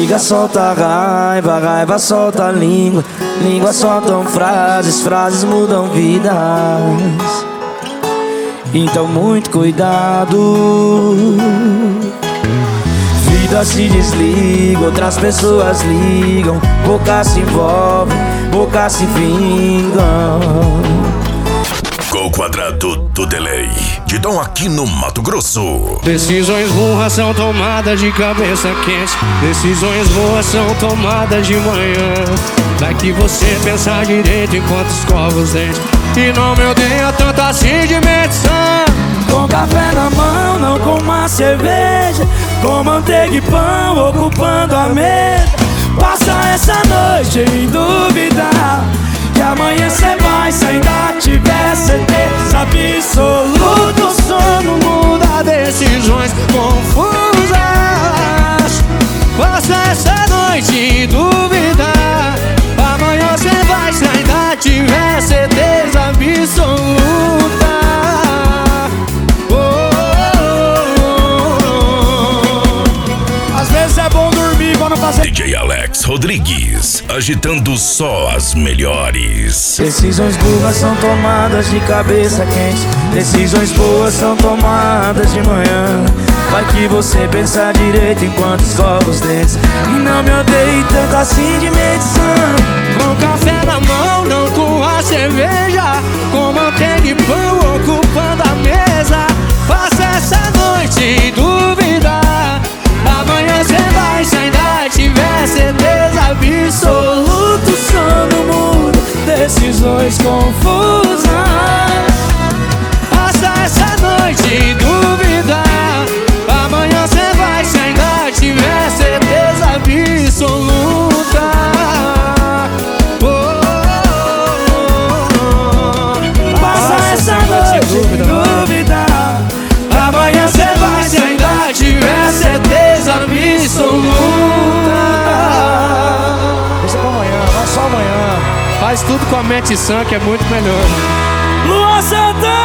Briga solta raiva, raiva solta língua, língua soltam frases, frases mudam vidas. Então muito cuidado. Vidas se desligam, outras pessoas ligam, boca se envolve, boca se vingam. Gol Quadrado do Delay, de Dom aqui no Mato Grosso. Decisões burras são tomadas de cabeça quente. Decisões boas são tomadas de manhã. Vai que você pensar direito enquanto escova os dentes e não me odeia tanto assim de mente sã. Com café na mão, não com uma cerveja, com manteiga e pão ocupando a mesa. Passa essa noite em dúvida, que amanhã cê vai, se ainda tiver certeza absoluta. O sono muda, decisões confusas. Passa essa noite em dúvida, amanhã cê vai, se ainda tiver certeza absoluta. Às vezes é bom dormir pra não fazer. DJ Alex Rodrigues, agitando só as melhores. Decisões burras são tomadas de cabeça quente, decisões boas são tomadas de manhã. Vai que você pensa direito enquanto escova os dentes e não me odeie tanto assim de mente sã. Com café na mão, não com a cerveja, com manteiga e pão ocupando a mesa. Passa essa noite em dúvida, amanhã cê vai, se ainda tiver certeza absoluta. O sono muda, decisões confusas. Passa essa noite em dúvida, amanhã cê vai, se ainda tiver certeza absoluta. Passa essa noite em dúvida, amanhã cê vai, se ainda tiver certeza absoluta. Deixa pra amanhã, vai só amanhã. Faz tudo com a mente sã que é muito melhor. Luan Santana.